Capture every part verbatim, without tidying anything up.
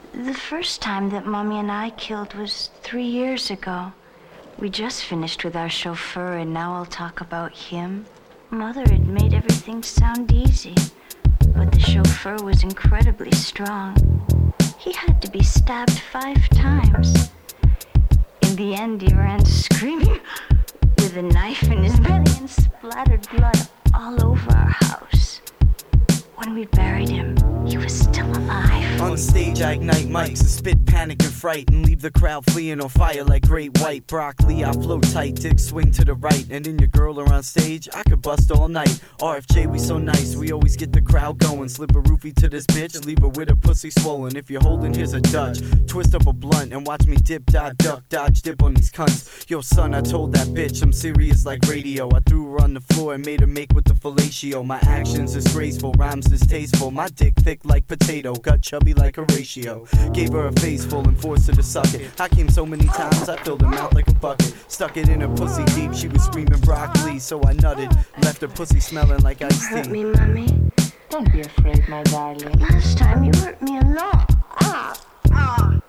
The first time that Mommy and I killed was three years ago. We just finished with our chauffeur, and now I'll talk about him. Mother had made everything sound easy, but the chauffeur was incredibly strong. He had to be stabbed five times. In the end, he ran screaming with a knife in his belly and splattered blood all over our house. When we buried him, he was still alive. On stage, I ignite mics and spit panic and fright and leave the crowd fleeing on fire like great white broccoli. I flow tight, dick swing to the right, and then your girl are on stage. I could bust all night. R F J, we so nice, we always get the crowd going. Slip a roofie to this bitch, leave her with her pussy swollen. If you're holding, here's a Dutch. Twist up a blunt and watch me dip, dodge, duck, dodge, dip on these cunts. Yo, son, I told that bitch I'm serious like radio. I threw her on the floor and made her make with the fellatio. My actions is graceful, rhymes distasteful. My dick thick like potato, gut chubby like Horatio. Gave her a face full and forced her to suck it. I came so many times I filled her mouth like a bucket. Stuck it in her pussy deep, she was screaming broccoli. So I nutted, left her pussy smelling like iced tea. You hurt me, Mommy. Don't be afraid, my darling. Last time you hurt me a lot. Ah, ah.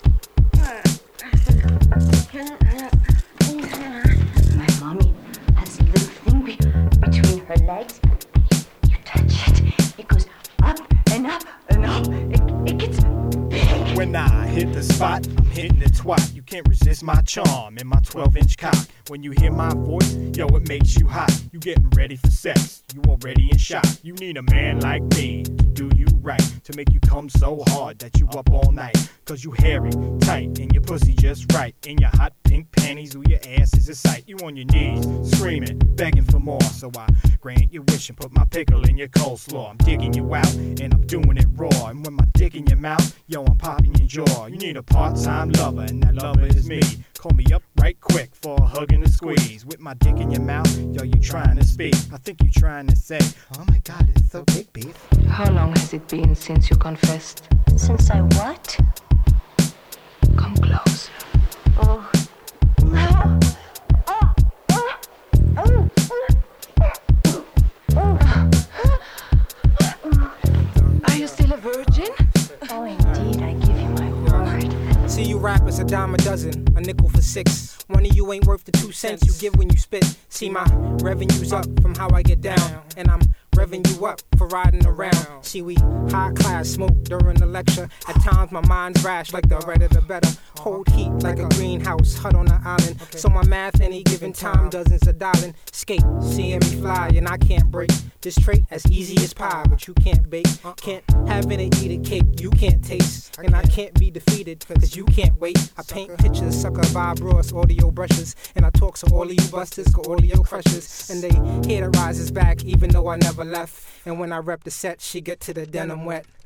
My mommy has a little thing be- between her legs. You touch it, it goes up and up and up. It, it gets big. When I hit the spot, I'm hitting it twat. You can't resist my charm and my twelve inch cock. When you hear my voice, yo, it makes you hot. You getting ready for sex, you already in shock. You need a man like me to do you right, to make you come so hard that you up all night. Cause you hairy, tight, and your pussy just right. In your hot pink panties, ooh, your ass is a sight. You on your knees, screaming, begging for more. So I grant your wish and put my pickle in your coleslaw. I'm digging you out, and I'm doing it raw. And when my dick in your mouth, yo, I'm popping your jaw. You need a part-time lover, and that lover is me. Call me up right quick for a hug and a squeeze. With my dick in your mouth, yo, you trying to speak. I think you trying to say, oh my God, it's so big, beef. How long has it been since you confessed? Since I what? Come closer. Oh. Oh. Oh. Oh. Oh. Are you still a virgin? Oh, indeed, I give you my word. See you rappers a dime a dozen, a nickel for six. One of you ain't worth the two cents you give when you spit. See my revenue's up from how I get down, and I'm revving you up for riding around. See, we high class, smoke during the lecture. At times my mind's rash like the redder the better. Hold heat like a greenhouse hut on the island. So my math any given time dozens of dialing. Skate, seeing me fly and I can't break this trait as easy as pie, but you can't bake. Can't have it and eat a cake you can't taste. And I can't be defeated cause you can't wait. I paint pictures, sucker Bob Ross, audio brushes. And I talk to all of you busters, go audio crushers. And they hear the rises back even though I never left. And when I rep the set, she get to the denim wet.